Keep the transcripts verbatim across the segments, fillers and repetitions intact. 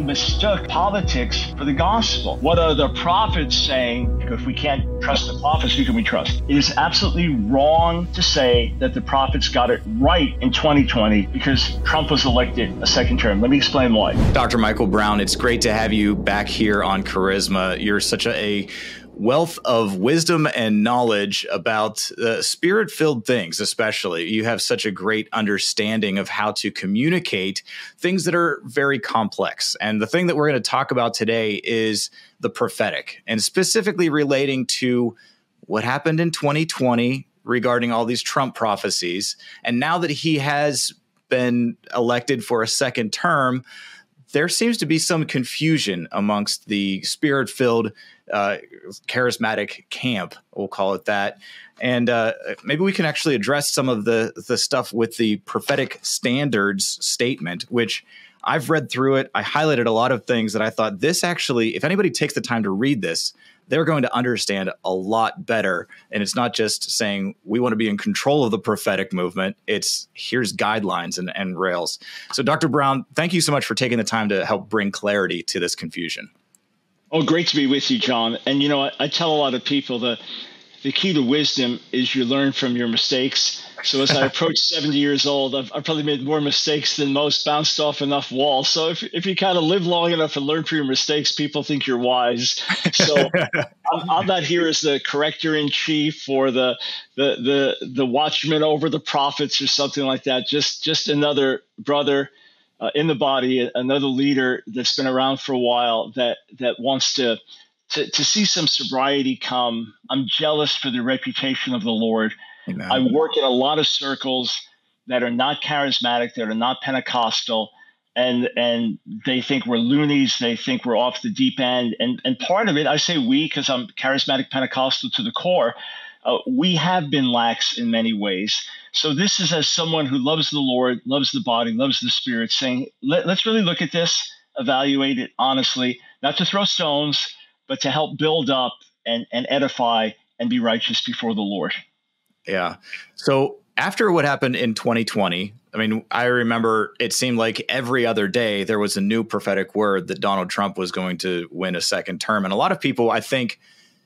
mistook politics for the gospel. What are the prophets saying? If we can't trust the prophets, who can we trust? It is absolutely wrong to say that the prophets got it right in twenty twenty because Trump was elected a second term. Let me explain why. Doctor Michael Brown, it's great to have you back here on Charisma. You're such a, a wealth of wisdom and knowledge about uh, spirit-filled things, especially. You have such a great understanding of how to communicate things that are very complex. And the thing that we're going to talk about today is the prophetic, and specifically relating to what happened in twenty twenty regarding all these Trump prophecies. And now that he has been elected for a second term, there seems to be some confusion amongst the spirit-filled, uh, charismatic camp, we'll call it that. And uh, maybe we can actually address some of the, the stuff with the prophetic standards statement, which I've read through it. I highlighted a lot of things that I thought this actually, if anybody takes the time to read this, they're going to understand a lot better. And it's not just saying we want to be in control of the prophetic movement. It's here's guidelines and, and rails. So Doctor Brown, thank you so much for taking the time to help bring clarity to this confusion. Oh, great to be with you, John. And, you know, I, I tell a lot of people that the key to wisdom is you learn from your mistakes. So as I approach seventy years old, I've, I've probably made more mistakes than most, bounced off enough walls. So if, if you kind of live long enough and learn from your mistakes, people think you're wise. So I'm, I'm not here as the corrector in chief or the, the, the, the watchman over the prophets or something like that. Just, just another brother uh, in the body, another leader that's been around for a while that, that wants to, to, to see some sobriety come. I'm jealous for the reputation of the Lord. Amen. I work in a lot of circles that are not charismatic, that are not Pentecostal, and and they think we're loonies. They think we're off the deep end. And and part of it, I say we because I'm charismatic Pentecostal to the core, uh, we have been lax in many ways. So this is as someone who loves the Lord, loves the body, loves the Spirit, saying, Let, let's really look at this, evaluate it honestly, not to throw stones, but to help build up and, and edify and be righteous before the Lord. Yeah. So after what happened in twenty twenty, I mean, I remember it seemed like every other day there was a new prophetic word that Donald Trump was going to win a second term. And a lot of people, I think,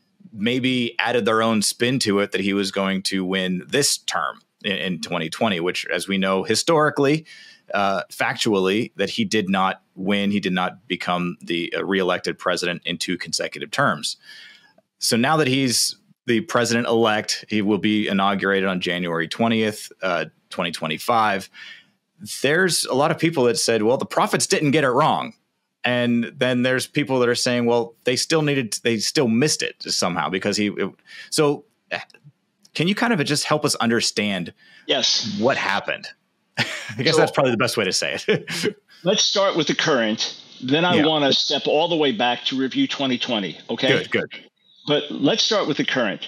maybe added their own spin to it that he was going to win this term in, in twenty twenty, which, as we know, historically, uh, factually, that he did not win. He did not become the uh, reelected president in two consecutive terms. So now that he's the president-elect, he will be inaugurated on January twentieth, uh, twenty twenty-five. There's a lot of people that said, well, the prophets didn't get it wrong. And then there's people that are saying, well, they still needed, to, they still missed it somehow because he, it, so can you kind of just help us understand yes, what happened? I guess so, that's probably the best way to say it. Let's start with the current. Then I yeah. want to step all the way back to review twenty twenty. Okay. Good, good. But let's start with the current.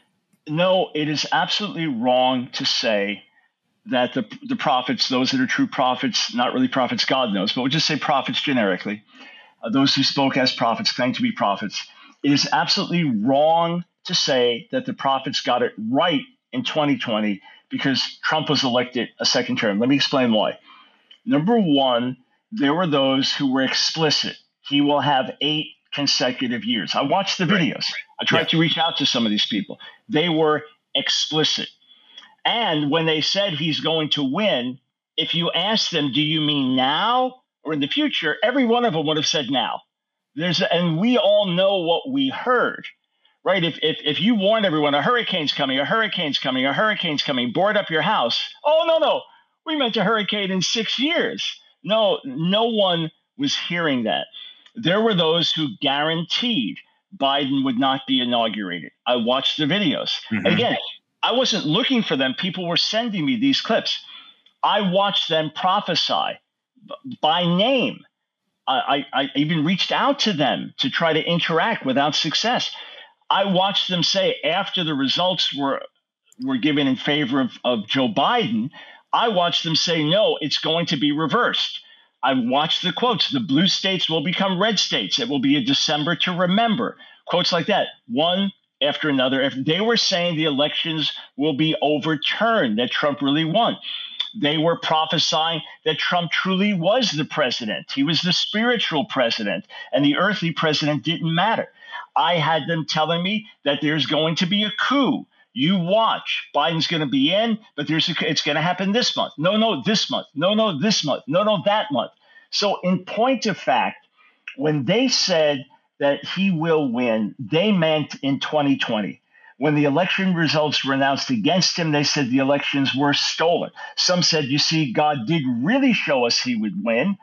No, it is absolutely wrong to say that the the prophets, those that are true prophets, not really prophets, God knows, but we'll just say prophets generically, uh, those who spoke as prophets, claim to be prophets. It is absolutely wrong to say that the prophets got it right in twenty twenty because Trump was elected a second term. Let me explain why. Number one, there were those who were explicit. He will have eight consecutive years. I watched the videos. Right. I tried yeah. to reach out to some of these people. They were explicit. And when they said he's going to win, if you ask them, do you mean now or in the future? Every one of them would have said now. There's, and we all know what we heard, right? If, if, if you warned everyone, a hurricane's coming, a hurricane's coming, a hurricane's coming, board up your house. Oh, no, no, we meant a hurricane in six years. No, no one was hearing that. There were those who guaranteed Biden would not be inaugurated. I watched the videos. Mm-hmm. And again, I wasn't looking for them. People were sending me these clips. I watched them prophesy by name. I, I, I even reached out to them to try to interact without success. I watched them say after the results were were given in favor of, of Joe Biden, I watched them say, no, it's going to be reversed. I watched the quotes. The blue states will become red states. It will be a December to remember. Quotes like that, one after another. If they were saying the elections will be overturned, that Trump really won. They were prophesying that Trump truly was the president. He was the spiritual president, and the earthly president didn't matter. I had them telling me that there's going to be a coup. You watch. Biden's going to be in, but there's a, it's going to happen this month. No, no, this month. No, no, this month. No, no, that month. So in point of fact, when they said that he will win, they meant in twenty twenty. When the election results were announced against him, they said the elections were stolen. Some said, you see, God did really show us he would win,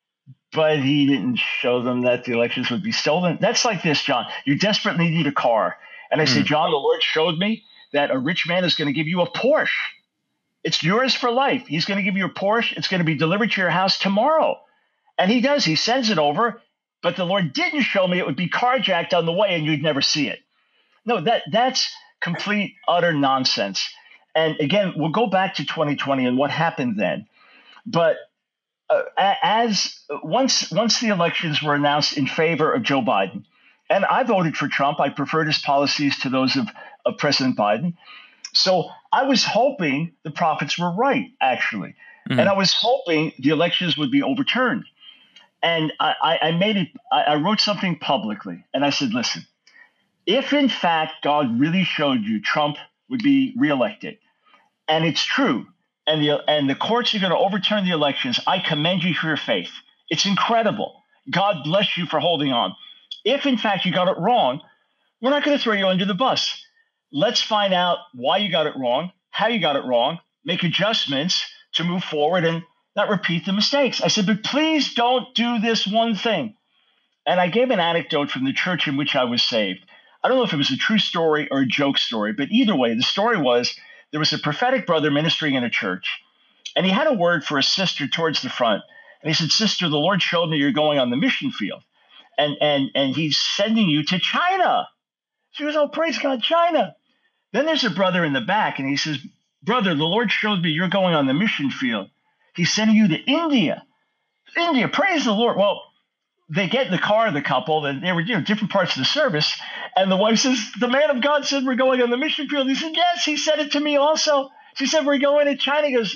but he didn't show them that the elections would be stolen. That's like this, John. You desperately need a car. And I mm. say, John, the Lord showed me that a rich man is going to give you a Porsche. It's yours for life. He's going to give you a Porsche. It's going to be delivered to your house tomorrow. And he does. He sends it over. But the Lord didn't show me it would be carjacked on the way and you'd never see it. No, that that's complete, utter nonsense. And again, we'll go back to twenty twenty and what happened then. But uh, as once once the elections were announced in favor of Joe Biden, and I voted for Trump, I preferred his policies to those of, of President Biden. So I was hoping the prophets were right, actually. Mm-hmm. And I was hoping the elections would be overturned. And I, I made it, I wrote something publicly, and I said, listen, if in fact God really showed you Trump would be reelected, and it's true, and the and the courts are going to overturn the elections, I commend you for your faith. It's incredible. God bless you for holding on. If in fact you got it wrong, we're not going to throw you under the bus. Let's find out why you got it wrong, how you got it wrong, make adjustments to move forward and not repeat the mistakes. I said, but please don't do this one thing. And I gave an anecdote from the church in which I was saved. I don't know if it was a true story or a joke story, but either way, the story was there was a prophetic brother ministering in a church, and he had a word for a sister towards the front. And he said, sister, the Lord showed me you're going on the mission field, and and and he's sending you to China. She goes, oh, praise God, China. Then there's a brother in the back, and he says, brother, the Lord showed me you're going on the mission field. He's sending you to India. India, praise the Lord. Well, they get in the car, the couple, and they were, you know, different parts of the service. And the wife says, the man of God said we're going on the mission field. He said, yes, he said it to me also. She said, we're going to China. He goes,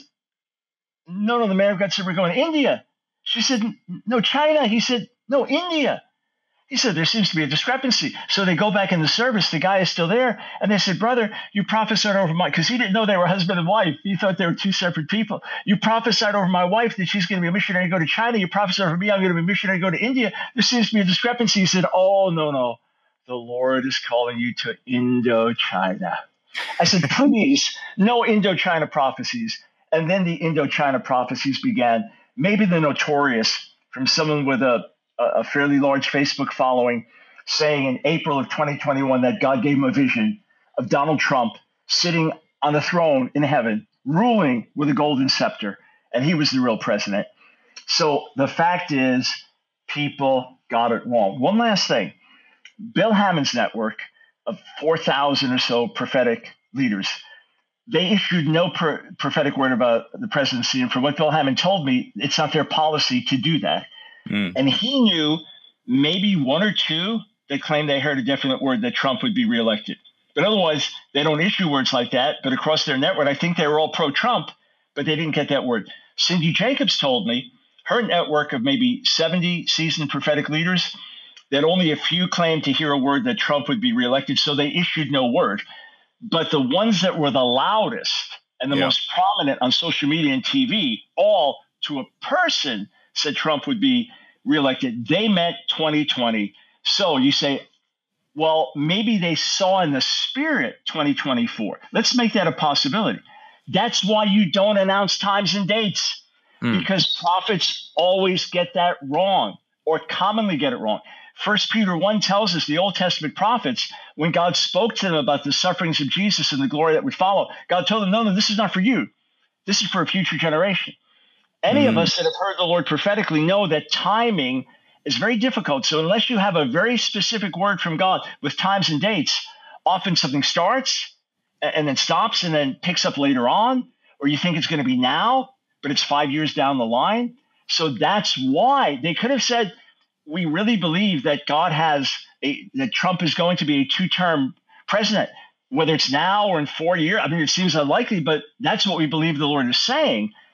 no, no, the man of God said we're going to India. She said, no, China. He said, no, India. He said, there seems to be a discrepancy. So they go back in the service. The guy is still there. And they said, brother, you prophesied over my, because he didn't know they were husband and wife. He thought they were two separate people. You prophesied over my wife that she's going to be a missionary and go to China. You prophesied over me, I'm going to be a missionary and go to India. There seems to be a discrepancy. He said, oh, no, no. The Lord is calling you to Indochina. I said, please, no Indochina prophecies. And then the Indochina prophecies began. Maybe the notorious from someone with a a fairly large Facebook following, saying in April of twenty twenty-one that God gave him a vision of Donald Trump sitting on the throne in heaven, ruling with a golden scepter, and he was the real president. So the fact is, people got it wrong. One last thing. Bill Hammond's network of four thousand or so prophetic leaders, they issued no pro- prophetic word about the presidency. And from what Bill Hammond told me, it's not their policy to do that. Mm. And he knew maybe one or two that claimed they heard a definite word that Trump would be reelected. But otherwise, they don't issue words like that. But across their network, I think they were all pro-Trump, but they didn't get that word. Cindy Jacobs told me her network of maybe seventy seasoned prophetic leaders, that only a few claimed to hear a word that Trump would be reelected, so they issued no word. But the ones that were the loudest and the yeah. most prominent on social media and T V, all to a person said Trump would be reelected. They meant twenty twenty. So you say, well, maybe they saw in the spirit twenty twenty-four. Let's make that a possibility. That's why you don't announce times and dates, mm. because prophets always get that wrong, or commonly get it wrong. First Peter one tells us the Old Testament prophets, when God spoke to them about the sufferings of Jesus and the glory that would follow, God told them, no, no, this is not for you. This is for a future generation. Any mm. of us that have heard the Lord prophetically know that timing is very difficult. So unless you have a very specific word from God with times and dates, often something starts and then stops and then picks up later on, or you think it's going to be now, but it's five years down the line. So that's why they could have said, we really believe that God has a, that Trump is going to be a two-term president, whether it's now or in four years. I mean, it seems unlikely, but that's what we believe the Lord is saying.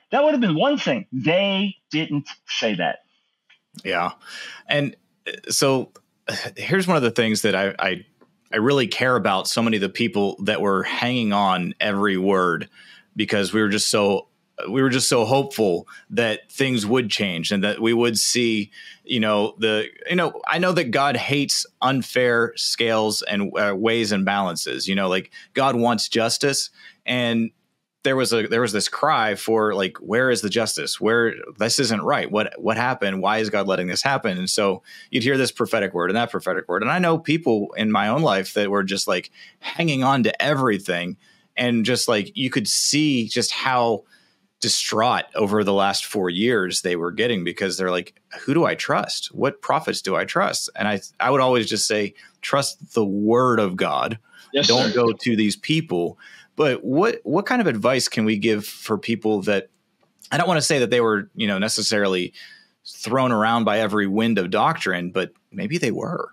That would have been one thing. They didn't say that. Yeah. And so here's one of the things that I, I, I really care about so many of the people that were hanging on every word, because we were just so we were just so hopeful that things would change and that we would see, you know, the, you know, I know that God hates unfair scales and uh, weighs and balances, you know, like God wants justice. And there was a, there was this cry for like, where is the justice? Where this isn't right. What, what happened? Why is God letting this happen? And so you'd hear this prophetic word and that prophetic word. And I know people in my own life that were just like hanging on to everything. And just like, you could see just how distraught over the last four years they were getting, because they're like, who do I trust? What prophets do I trust? And I, I would always just say, trust the word of God. Yes, Don't sir. go to these people. But what, what kind of advice can we give for people that, I don't want to say that they were, you know, necessarily thrown around by every wind of doctrine, but maybe they were.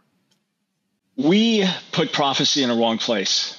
We put prophecy in a wrong place.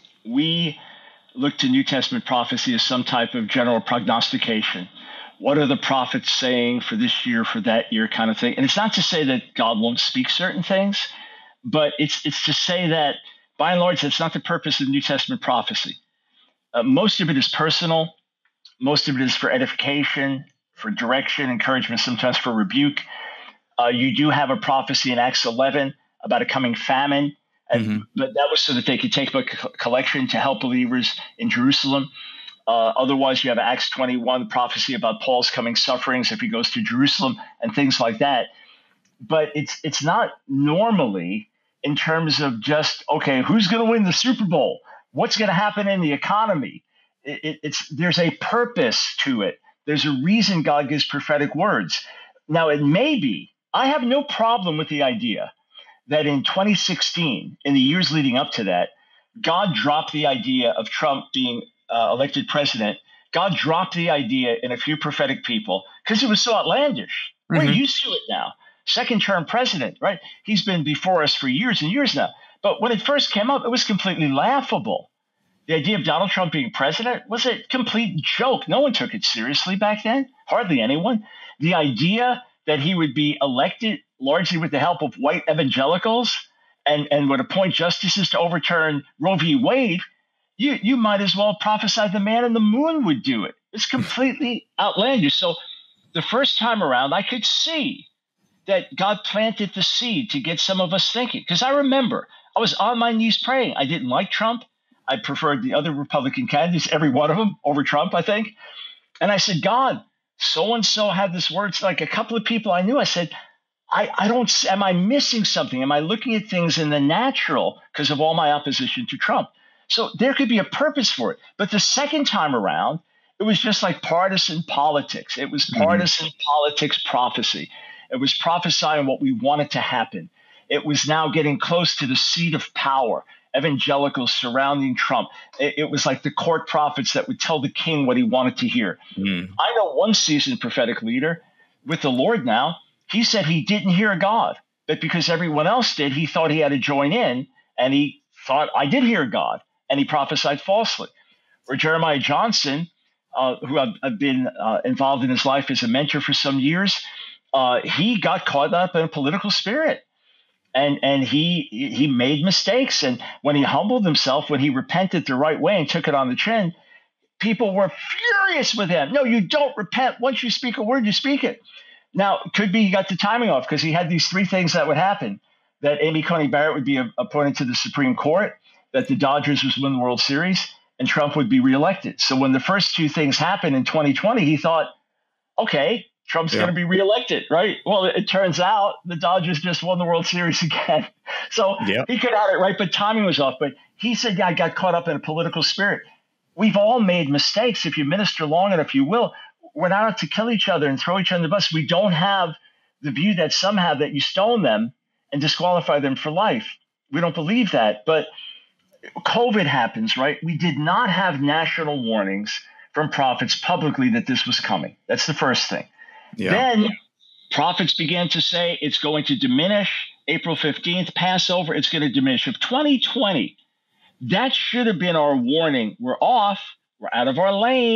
We look to New Testament prophecy as some type of general prognostication. What are the prophets saying for this year, for that year, kind of thing? And it's not to say that God won't speak certain things, but it's it's to say that, by and large, that's not the purpose of New Testament prophecy. Uh, most of it is personal. Most of it is for edification, for direction, encouragement, sometimes for rebuke. Uh, you do have a prophecy in Acts eleven about a coming famine. And, mm-hmm. But that was so that they could take a collection to help believers in Jerusalem. Uh, otherwise, you have Acts twenty-one, the prophecy about Paul's coming sufferings if he goes to Jerusalem and things like that. But it's it's not normally in terms of just, okay, who's going to win the Super Bowl? What's going to happen in the economy? It, it, it's there's a purpose to it. There's a reason God gives prophetic words. Now, it may be, I have no problem with the idea that in twenty sixteen, in the years leading up to that, God dropped the idea of Trump being uh, elected president. God dropped the idea in a few prophetic people because it was so outlandish. Mm-hmm. We're used to it now. Second term president, right? He's been before us for years and years now. But when it first came up, it was completely laughable. The idea of Donald Trump being president was a complete joke. No one took it seriously back then, hardly anyone. The idea that he would be elected largely with the help of white evangelicals and, and would appoint justices to overturn Roe v. Wade, you, you might as well prophesy the man in the moon would do it. It's completely outlandish. So the first time around, I could see that God planted the seed to get some of us thinking. Because I remember I was on my knees praying. I didn't like Trump. I preferred the other Republican candidates, every one of them, over Trump, I think. And I said, God, so-and-so had this word. It's like a couple of people I knew. I said, I, I don't, am I missing something? Am I looking at things in the natural because of all my opposition to Trump? So there could be a purpose for it. But the second time around, it was just like partisan politics. It was partisan mm-hmm. politics prophecy. It was prophesying what we wanted to happen. It was now getting close to the seat of power. Evangelicals surrounding Trump. It, it was like the court prophets that would tell the king what he wanted to hear. Mm. I know one seasoned prophetic leader with the Lord now. He said he didn't hear God, but because everyone else did, he thought he had to join in, and he thought, I did hear God, and he prophesied falsely. Or Jeremiah Johnson, uh, who I've, I've been uh, involved in his life as a mentor for some years, uh, he got caught up in a political spirit. And and he he made mistakes. And when he humbled himself, when he repented the right way and took it on the chin, people were furious with him. No, you don't repent. Once you speak a word, you speak it. Now, it could be he got the timing off because he had these three things that would happen: that Amy Coney Barrett would be appointed to the Supreme Court, that the Dodgers would win the World Series, and Trump would be reelected. So when the first two things happened in twenty twenty, he thought, okay, Trump's yeah. going to be reelected, right? Well, it, it turns out the Dodgers just won the World Series again. So yep. he could have it right, but timing was off. But he said, yeah, I got caught up in a political spirit. We've all made mistakes. If you minister long enough, you will. We're not out to kill each other and throw each other in the bus. We don't have the view that some have that you stone them and disqualify them for life. We don't believe that. But COVID happens, right? We did not have national warnings from prophets publicly that this was coming. That's the first thing. Yeah. Then prophets began to say it's going to diminish. April fifteenth, Passover, it's going to diminish. Of twenty twenty, that should have been our warning. We're off. We're out of our lane.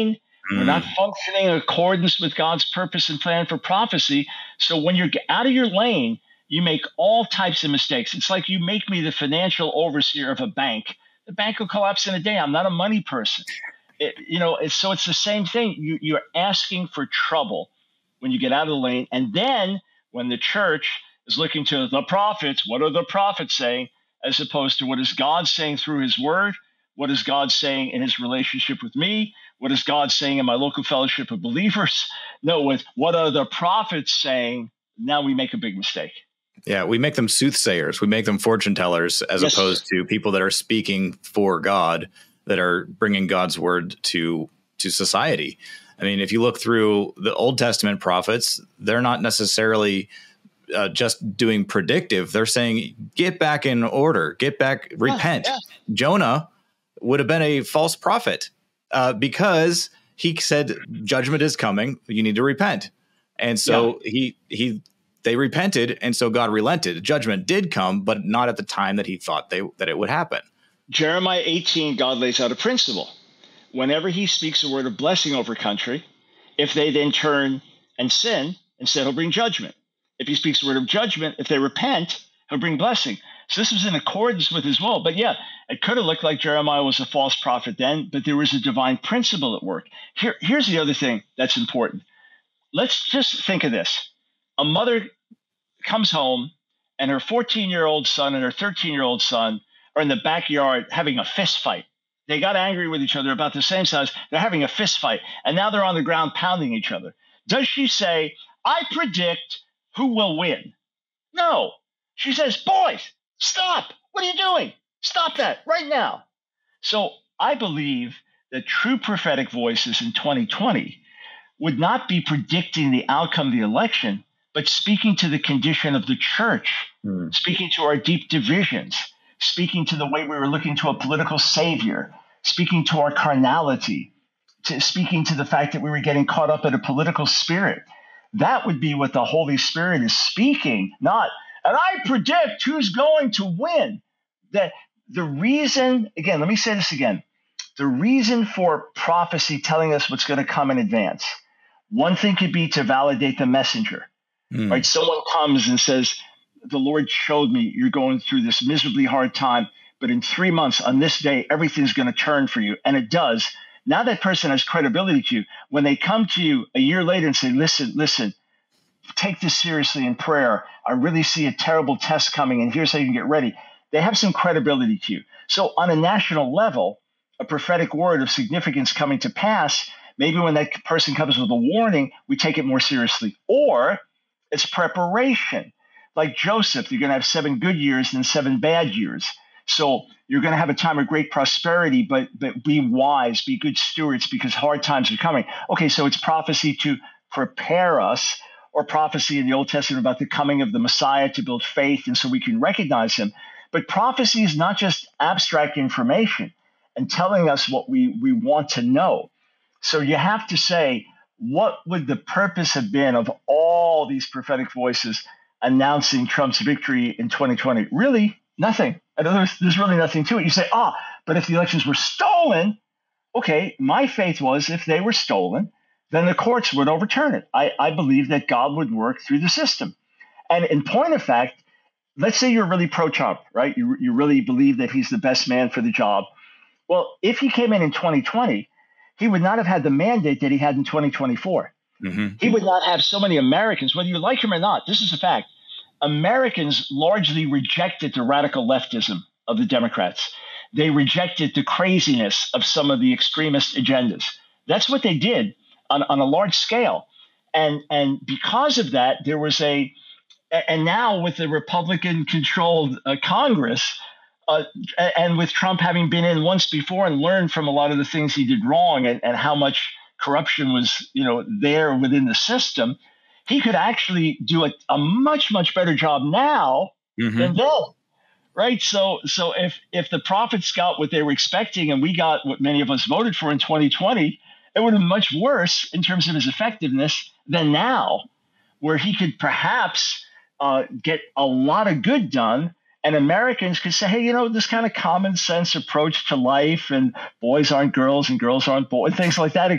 We're not functioning in accordance with God's purpose and plan for prophecy. So when you're out of your lane, you make all types of mistakes. It's like you make me the financial overseer of a bank. The bank will collapse in a day. I'm not a money person. It, you know, it's, so it's the same thing. You, you're asking for trouble when you get out of the lane. And then when the church is looking to the prophets, what are the prophets saying, as opposed to what is God saying through his word? What is God saying in his relationship with me? What is God saying in my local fellowship of believers? No, with what are the prophets saying? Now we make a big mistake. Yeah, we make them soothsayers. We make them fortune tellers, as yes. opposed to people that are speaking for God, that are bringing God's word to to society. I mean, if you look through the Old Testament prophets, they're not necessarily uh, just doing predictive. They're saying, get back in order, get back, repent. Yeah, yeah. Jonah would have been a false prophet uh, because he said judgment is coming. You need to repent. And so yeah. he he they repented. And so God relented. Judgment did come, but not at the time that he thought they that it would happen. Jeremiah eighteen, God lays out a principle. Whenever he speaks a word of blessing over country, if they then turn and sin, instead he'll bring judgment. If he speaks a word of judgment, if they repent, he'll bring blessing. So this was in accordance with his will. But yeah, it could have looked like Jeremiah was a false prophet then, but there was a divine principle at work. Here, here's the other thing that's important. Let's just think of this. A mother comes home and her fourteen-year-old son and her thirteen-year-old son are in the backyard having a fist fight. They got angry with each other about the same size. They're having a fist fight, and now they're on the ground pounding each other. Does she say, I predict who will win? No. She says, boys, stop. What are you doing? Stop that right now. So I believe that true prophetic voices in twenty twenty would not be predicting the outcome of the election, but speaking to the condition of the church, mm. speaking to our deep divisions, speaking to the way we were looking to a political savior, speaking to our carnality, to speaking to the fact that we were getting caught up in a political spirit. That would be what the Holy Spirit is speaking, not, and I predict who's going to win. That the reason, again, let me say this again, the reason for prophecy telling us what's going to come in advance, one thing could be to validate the messenger, mm. right? Someone comes and says, the Lord showed me you're going through this miserably hard time, but in three months on this day, everything's going to turn for you. And it does. Now that person has credibility to you. When they come to you a year later and say, listen, listen, take this seriously in prayer. I really see a terrible test coming, and here's how you can get ready. They have some credibility to you. So on a national level, a prophetic word of significance coming to pass, maybe when that person comes with a warning, we take it more seriously. Or it's preparation. Like Joseph, you're going to have seven good years and seven bad years. So you're going to have a time of great prosperity, but but be wise, be good stewards, because hard times are coming. Okay, so it's prophecy to prepare us, or prophecy in the Old Testament about the coming of the Messiah to build faith, and so we can recognize him. But prophecy is not just abstract information and telling us what we, we want to know. So you have to say, what would the purpose have been of all these prophetic voices announcing Trump's victory in twenty twenty? Really, nothing. In other words, there's really nothing to it. You say, ah, but if the elections were stolen, okay, my faith was if they were stolen, then the courts would overturn it. I, I believe that God would work through the system. And in point of fact, let's say you're really pro-Trump, right? You, you really believe that he's the best man for the job. Well, if he came in in twenty twenty, he would not have had the mandate that he had in twenty twenty-four. Mm-hmm. He would not have so many Americans, whether you like him or not. This is a fact. Americans largely rejected the radical leftism of the Democrats. They rejected the craziness of some of the extremist agendas. That's what they did on, on a large scale. And, and because of that, there was a, and now with the Republican-controlled uh, Congress, uh, and with Trump having been in once before and learned from a lot of the things he did wrong, and, and how much corruption was, you know, there within the system, he could actually do a, a much, much better job now mm-hmm. than then, right? So so if if the prophets got what they were expecting and we got what many of us voted for in twenty twenty, it would have been much worse in terms of his effectiveness than now, where he could perhaps uh, get a lot of good done, and Americans could say, hey, you know, this kind of common sense approach to life, and boys aren't girls and girls aren't boys, things like that.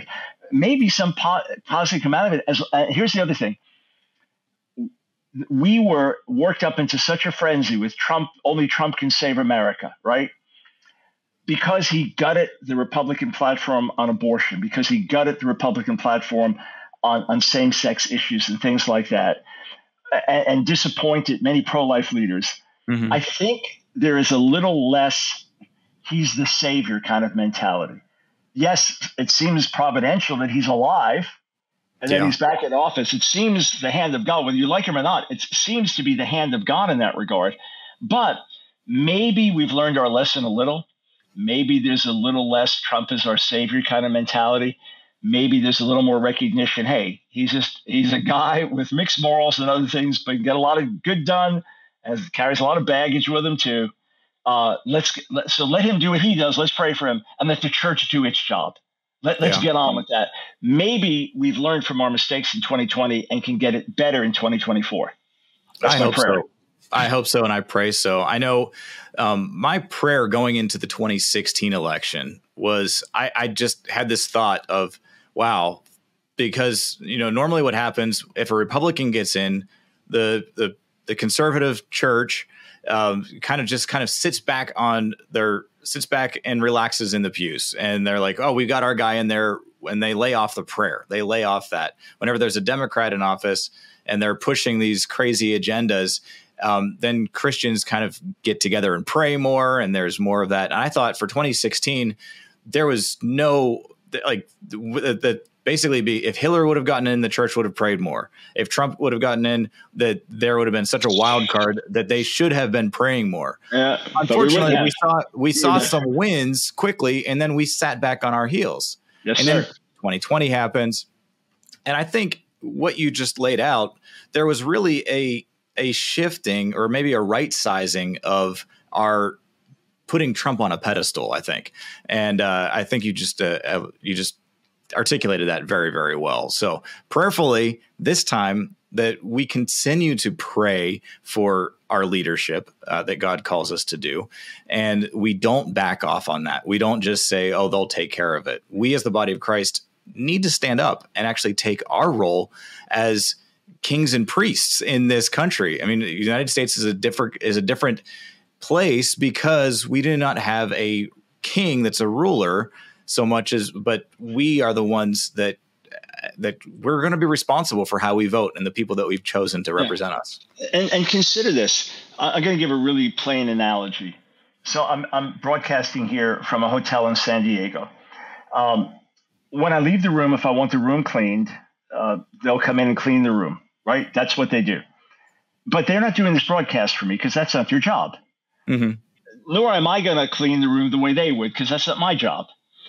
maybe some po- positive come out of it. As uh, here's the other thing. We were worked up into such a frenzy with Trump, only Trump can save America, right? Because he gutted the Republican platform on abortion, because he gutted the Republican platform on, on same-sex issues and things like that, and, and disappointed many pro-life leaders. Mm-hmm. I think there is a little less he's the savior kind of mentality. Yes, it seems providential that he's alive and then yeah. he's back in office. It seems the hand of God, whether you like him or not, it seems to be the hand of God in that regard. But maybe we've learned our lesson a little. Maybe there's a little less Trump is our savior kind of mentality. Maybe there's a little more recognition. Hey, he's just he's a guy with mixed morals and other things, but can get a lot of good done and carries a lot of baggage with him too. Uh, let's let, so let him do what he does. Let's pray for him and let the church do its job. Let, let's yeah. get on with that. Maybe we've learned from our mistakes in twenty twenty and can get it better in twenty twenty-four. That's I my hope prayer. so. I hope so, and I pray so. I know um, my prayer going into the twenty sixteen election was I, I just had this thought of, wow, because you know normally what happens if a Republican gets in, the the the conservative church um, kind of just kind of sits back on their sits back and relaxes in the pews, and they're like, oh, we got our guy in there, and they lay off the prayer. They lay off that whenever there's a Democrat in office and they're pushing these crazy agendas. Um, then Christians kind of get together and pray more, and there's more of that. And I thought for twenty sixteen, there was no like that. Basically, be if Hillary would have gotten in, the church would have prayed more. If Trump would have gotten in, that there would have been such a wild card that they should have been praying more. Yeah, Unfortunately, we, we saw we saw some wins quickly, and then we sat back on our heels. Yes, and sir. then twenty twenty happens, and I think what you just laid out, there was really a a shifting or maybe a right sizing of our putting Trump on a pedestal, I think. And uh, I think you just uh, you just articulated that very, very well. So prayerfully this time that we continue to pray for our leadership uh, that God calls us to do. And we don't back off on that. We don't just say, oh, they'll take care of it. We as the body of Christ need to stand up and actually take our role as kings and priests in this country. I mean, the United States is a different is a different place because we do not have a king that's a ruler so much as, but we are the ones that that we're going to be responsible for how we vote and the people that we've chosen to represent yeah. us. And, and consider this. I'm going to give a really plain analogy. So I'm I'm broadcasting here from a hotel in San Diego. Um, when I leave the room, if I want the room cleaned, uh, they'll come in and clean the room, right? That's what they do. But they're not doing this broadcast for me because that's not their job. Mm-hmm. Nor am I going to clean the room the way they would because that's not my job.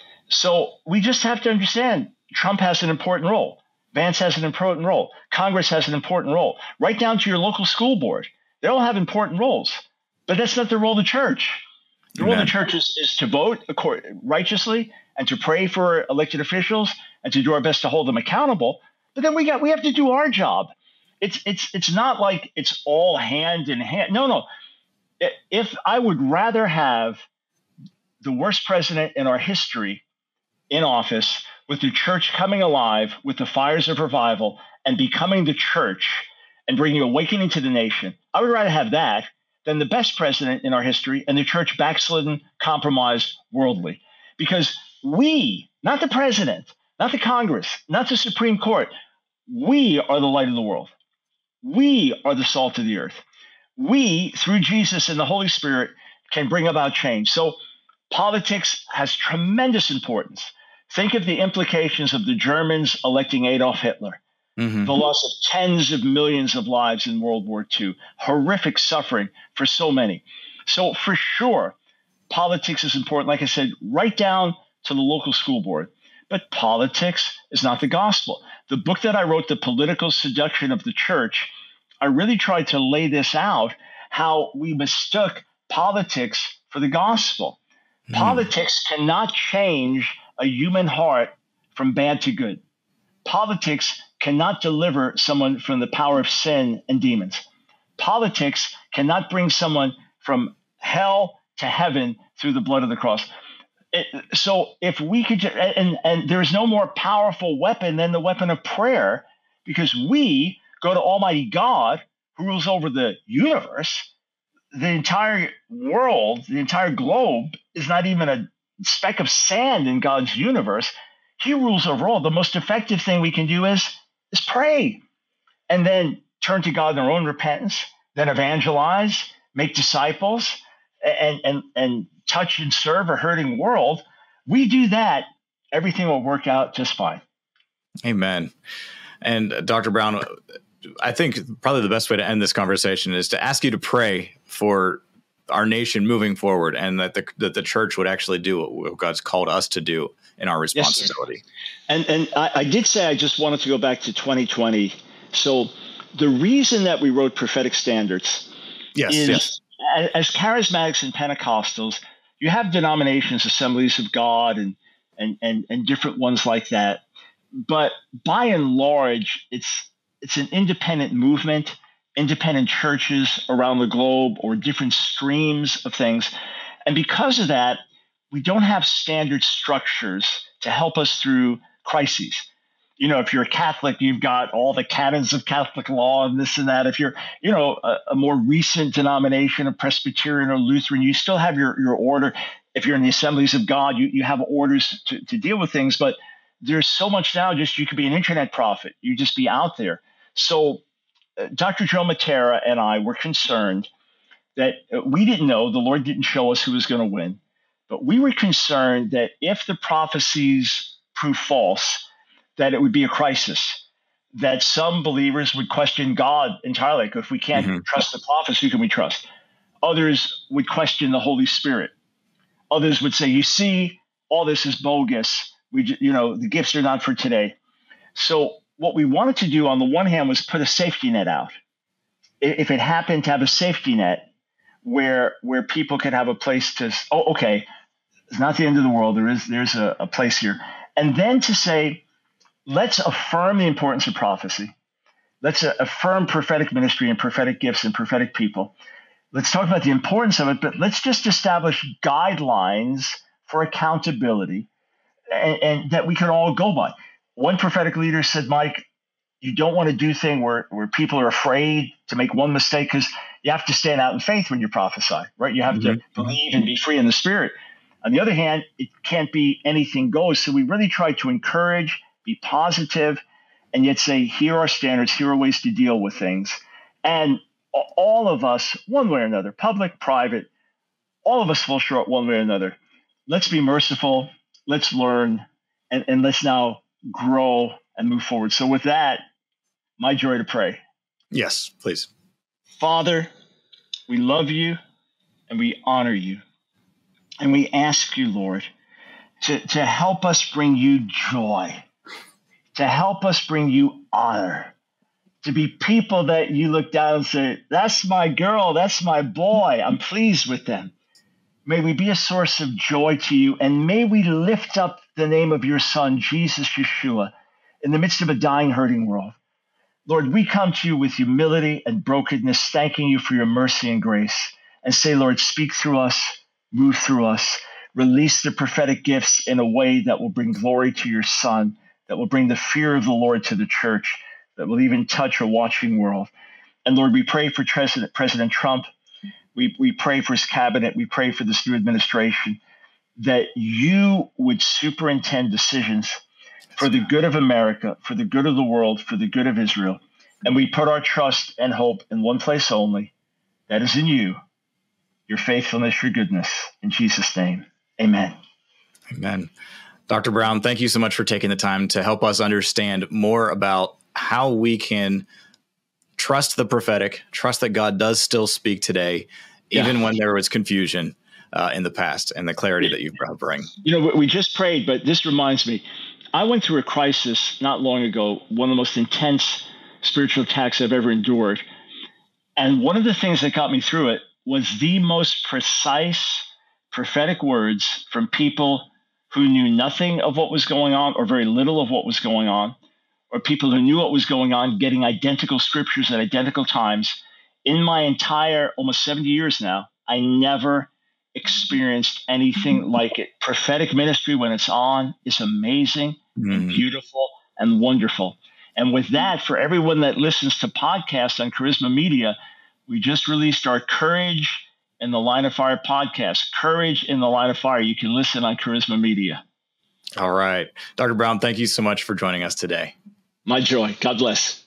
So we just have to understand Trump has an important role. Vance has an important role. Congress has an important role. Right down to your local school board. They all have important roles. But that's not the role of the church. The role Amen. Of the church is, is to vote righteously and to pray for elected officials and to do our best to hold them accountable. But then we got we have to do our job. It's it's it's not like it's all hand in hand. No, no. If I would rather have the worst president in our history in office with the church coming alive with the fires of revival and becoming the church and bringing awakening to the nation, I would rather have that than the best president in our history and the church backslidden, compromised, worldly. Because we, not the president, not the Congress, not the Supreme Court, we are the light of the world. We are the salt of the earth. We, through Jesus and the Holy Spirit, can bring about change. So politics has tremendous importance. Think of the implications of the Germans electing Adolf Hitler, mm-hmm. the loss of tens of millions of lives in World War Two, horrific suffering for so many. So for sure, politics is important. Like I said, right down to the local school board. But politics is not the gospel. The book that I wrote, The Political Seduction of the Church, I really tried to lay this out, how we mistook politics for the gospel. Mm. Politics cannot change a human heart from bad to good. Politics cannot deliver someone from the power of sin and demons. Politics cannot bring someone from hell to heaven through the blood of the cross. It, so if we could, and, and there's no more powerful weapon than the weapon of prayer, because we go to Almighty God who rules over the universe. The entire world, the entire globe is not even a speck of sand in God's universe. He rules over all. The most effective thing we can do is, is pray, and then turn to God in our own repentance, then evangelize, make disciples, and, and, and touch and serve a hurting world. We do that, everything will work out just fine. Amen. And uh, Doctor Brown, I think probably the best way to end this conversation is to ask you to pray for our nation moving forward, and that the that the church would actually do what God's called us to do in our responsibility. Yes, and and I, I did say I just wanted to go back to twenty twenty. So the reason that we wrote prophetic standards yes, is yes. As, as charismatics and Pentecostals, you have denominations, Assemblies of God, and and and and different ones like that. But by and large, it's it's an independent movement, independent churches around the globe, or different streams of things. And because of that, we don't have standard structures to help us through crises. You know, if you're a Catholic, you've got all the canons of Catholic law and this and that. If you're, you know, a, a more recent denomination, a Presbyterian or Lutheran, you still have your, your order. If you're in the Assemblies of God, you, you have orders to, to deal with things. But there's so much now, just you could be an internet prophet. You just be out there. So uh, Doctor Joe Mattera and I were concerned that uh, we didn't know, the Lord didn't show us who was going to win. But we were concerned that if the prophecies prove false, that it would be a crisis, that some believers would question God entirely. Like, if we can't mm-hmm. trust the prophets, who can we trust? Others would question the Holy Spirit. Others would say, you see, all this is bogus. We, you know, the gifts are not for today. So what we wanted to do on the one hand was put a safety net out. If it happened to have a safety net where where people could have a place to, oh, okay, it's not the end of the world. There is there's a, a place here. And then to say, let's affirm the importance of prophecy. Let's uh, affirm prophetic ministry and prophetic gifts and prophetic people. Let's talk about the importance of it, but let's just establish guidelines for accountability and, and that we can all go by. One prophetic leader said, Mike, you don't want to do things where, where people are afraid to make one mistake, because you have to stand out in faith when you prophesy, right? You have mm-hmm. to believe and be free in the Spirit. On the other hand, it can't be anything goes. So we really try to encourage, be positive, and yet say, here are standards, here are ways to deal with things. And all of us, one way or another, public, private, all of us fall short one way or another. Let's be merciful, let's learn, and, and let's now grow and move forward. So with that, my joy to pray. Yes, please. Father, we love you and we honor you. And we ask you, Lord, to, to help us bring you joy, to help us bring you honor, to be people that you look down and say, that's my girl, that's my boy, I'm pleased with them. May we be a source of joy to you, and may we lift up the name of your Son, Jesus Yeshua, in the midst of a dying, hurting world. Lord, we come to you with humility and brokenness, thanking you for your mercy and grace, and say, Lord, speak through us, move through us, release the prophetic gifts in a way that will bring glory to your Son, that will bring the fear of the Lord to the church, that will even touch a watching world. And Lord, we pray for President, President Trump. We, we pray for his cabinet. We pray for this new administration, that you would superintend decisions for the good of America, for the good of the world, for the good of Israel. And we put our trust and hope in one place only, that is in you, your faithfulness, your goodness. In Jesus' name, amen. Amen. Doctor Brown, thank you so much for taking the time to help us understand more about how we can trust the prophetic, trust that God does still speak today, even yeah. when there was confusion uh, in the past, and the clarity that you bring. You know, we just prayed, but this reminds me, I went through a crisis not long ago, one of the most intense spiritual attacks I've ever endured. And one of the things that got me through it was the most precise prophetic words from people who knew nothing of what was going on, or very little of what was going on, or people who knew what was going on, getting identical scriptures at identical times. In my entire almost seventy years now, I never experienced anything like it. Prophetic ministry, when it's on, is amazing mm. and beautiful and wonderful. And with that, for everyone that listens to podcasts on Charisma Media, we just released our Courage in the Line of Fire podcast. Courage in the Line of Fire. You can listen on Charisma Media. All right. Doctor Brown, thank you so much for joining us today. My joy. God bless.